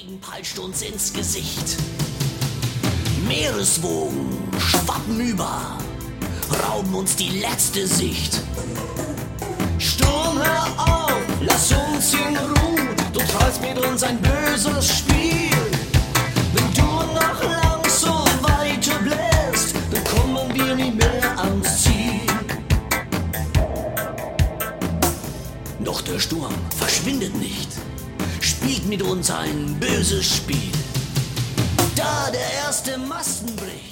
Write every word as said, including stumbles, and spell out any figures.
Regen peitscht uns ins Gesicht. Meereswogen schwappen über, rauben uns die letzte Sicht. Sturm, hör auf, lass uns in Ruhe, du treibst mit uns ein böses Spiel. Wenn du noch lang so weiter bläst, dann kommen wir nie mehr ans Ziel. Doch der Sturm verschwindet nicht, spielt mit uns ein böses Spiel. Da der erste Masten bricht,